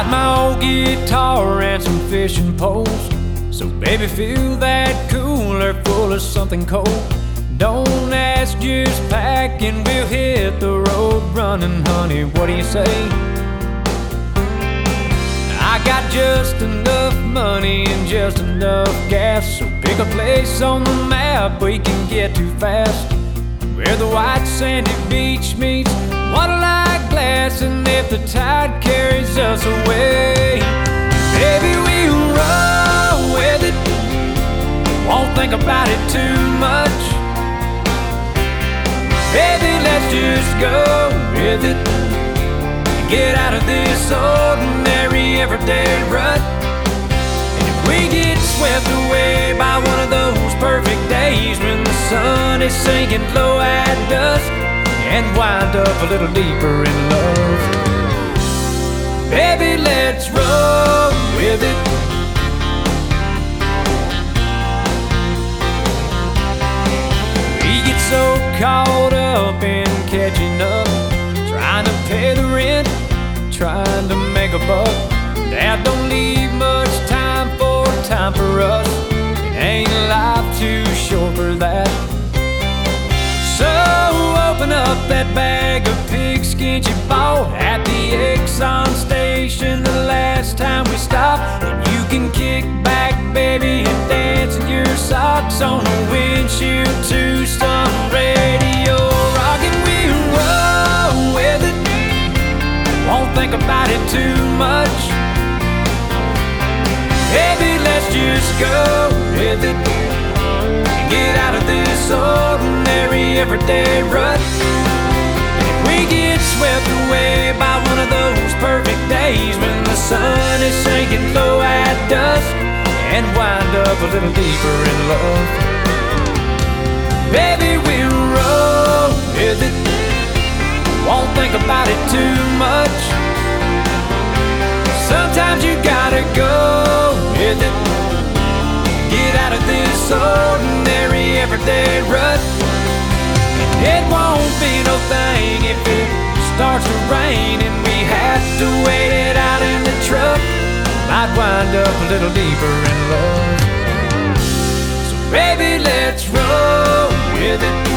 Got my old guitar and some fishing poles. So baby, fill that cooler full of something cold. Don't ask, just pack and we'll hit the road running, honey, what do you say? I got just enough money and just enough gas, so pick a place on the map we can get to fast, where the white sandy beach meets water-like glass, and if the tide carries us away, baby, we'll roll with it, won't think about it too much. Baby, let's just go with it, get out of this ordinary everyday rut. And if we get swept away by one of those perfect days when the sun is sinking low at dusk, and wind up a little deeper in love, baby, let's roll with it. We get so caught up in catching up, trying to pay the rent, trying to make a buck, that don't leave much time for us. It ain't life too short for that. So open up that bag of pigskin you bought at the Exxon station the last time we stopped, and you can kick back, baby, and dance in your socks on the windshield to some radio rock, and we'll roll with it, won't think about it too much. Baby, let's just go with it, get out of this ordinary everyday rut. If we get swept away by one of those perfect days when the sun is sinking low at dusk, and wind up a little deeper in love, baby, we'll roll with it, won't think about it too much. Sometimes you gotta go with it, get out of this ordinary everyday rut. It won't be no thing if it starts to rain and we have to wait it out in the truck. Might wind up a little deeper in love. So baby, let's roll with it.